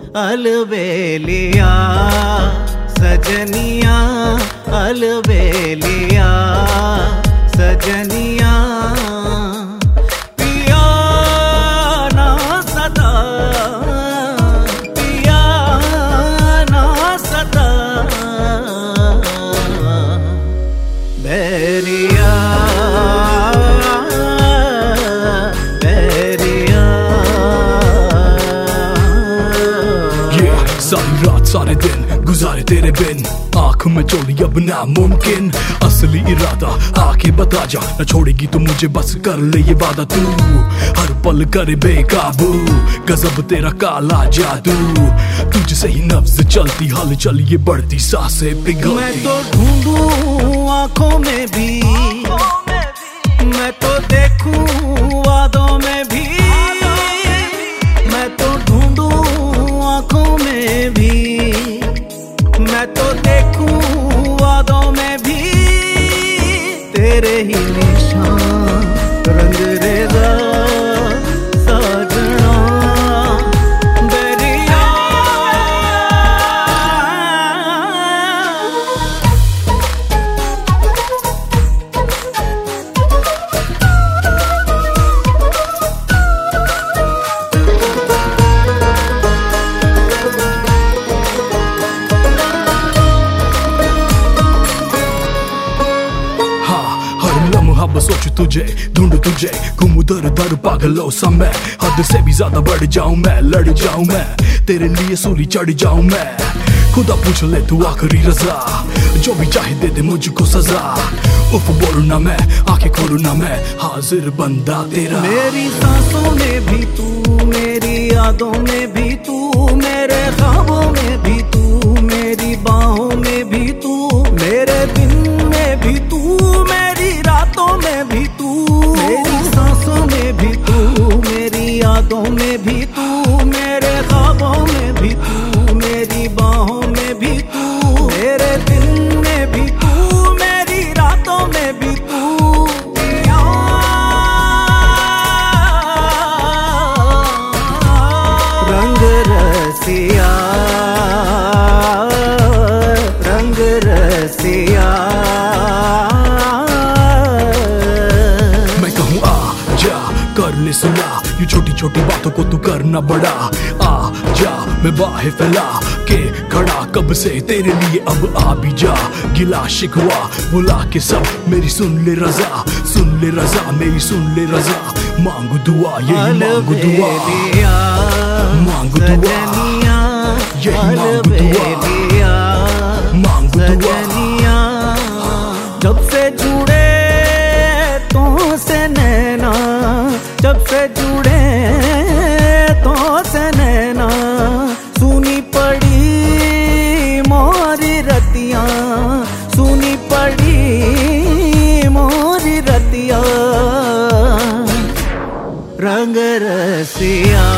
अलबेलिया सजनिया, अलबेलिया सजनिया, पिया ना सदा, पिया ना सदा, बैरिया बैरिया। सारी रात सारे दिन गुजारे तेरे बिन, आँख में चोली अब नामुमकिन। असली इरादा आके बता जा, न छोड़ेगी तो मुझे बस कर ले ये वादा। तू हर पल करे बेकाबू, गजब तेरा काला जादू। तुझसे ही नब्ज चलती हलचल, ये बढ़ती सांसें पिघलती। मैं तो ढूंढूं आँखों में भी, मैं तो देखूं वादों में भी, मैं तो ढूंढूं आँखों में भी, मैं तो देखूं वादों में भी, तेरे ही निशान रंग रेजा साजना, बैरिया। बस सोच तुझे, ढूंढ तुझे, घूमू दर दर पागलों सा मैं। हद से भी ज्यादा बढ़ जाऊं मैं, लड़ जाऊं मैं, तेरे लिए सूली चढ़ जाऊं मैं। खुदा पूछ ले तू आखिरी रजा, जो भी चाहे दे दे मुझको सजा। उफ बोलू ना मैं, आंखें खोलू ना मैं, हाजिर बंदा तेरा। मेरी सांसों में भी तू, मेरी यादों में भी तू, मेरे ख्वाबों में भी तू, मेरी बाहों में भी तू, मेरे दिन में भी तू, मेरी रातों में भी तू, मेरी सांसों में भी तू, मेरी यादों में भी तू, मेरे ख्वाबों में भी तू, मेरी बाहों में भी तू, मेरे दिन में भी तू, मेरी रातों में भी तू। रंग रसिया, रंग रसिया, मैं कहूँ आ जा कर ले सुना, ये छोटी छोटी बातों को तू करना बड़ा। आ जा मैं बाहें फैला के खड़ा कब से तेरे लिए, अब आ भी जा। गिला शिकवा बुला के सब मेरी सुन ले रजा, सुन ले रजा मेरी सुन ले रजा। मांगू दुआ यही मांगू दुआ, मांगू दुआ यही मांगू दुआ, मांगू दुआ। जब से जुड़े तो से नैना, जब से जुड़े तो से नैना, सुनी पड़ी मोरी रतियां, सुनी पड़ी मोरी रतियां। रंग रसिया,